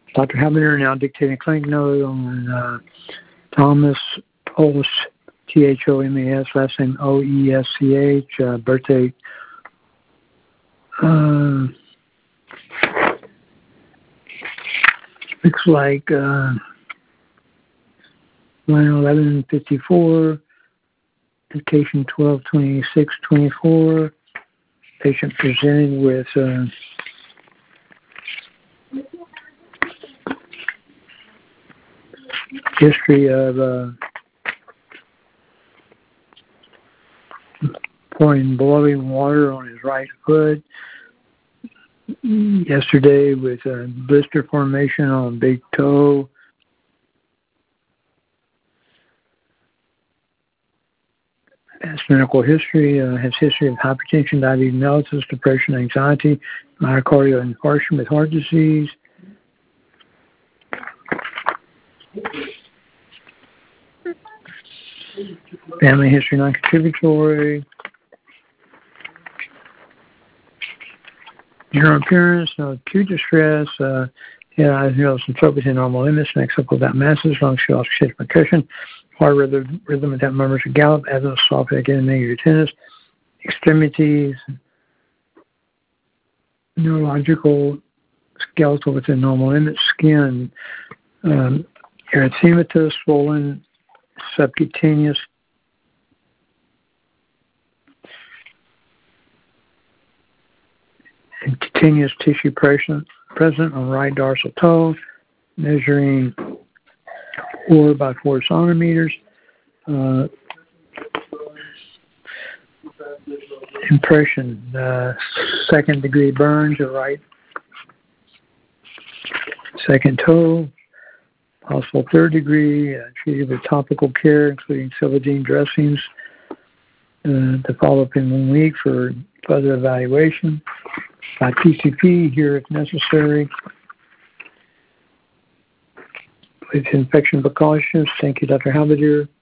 Dr. Habener now dictating a clinic note on Thomas Oesch, Thomas, last name Oesch, birthday looks like 11/54, education 12/26/24. Patient presented with history of pouring boiling water on his right foot. Yesterday with a blister formation on big toe. Has medical history, has history of hypertension, diabetes mellitus, depression, anxiety, myocardial infarction with heart disease. Family history non-contributory. General appearance, no acute distress. Eyes, nose, and throat within normal limits. Next up without masses. Lungs, shell, shit, percussion. Heart rhythm without murmurs or gallop. Asthma, esophageal, and negative tennis. Extremities. Neurological, skeletal within normal limits. Skin, erythematous, swollen, subcutaneous. And continuous tissue present on right dorsal toe, measuring 4 by 4 centimeters. Impression, second degree burns of right second toe, possible third degree, treated with topical care, including Silvadene dressings, to follow up in 1 week for further evaluation. By PCP here if necessary. With infection precautions. Thank you, Dr. Habener.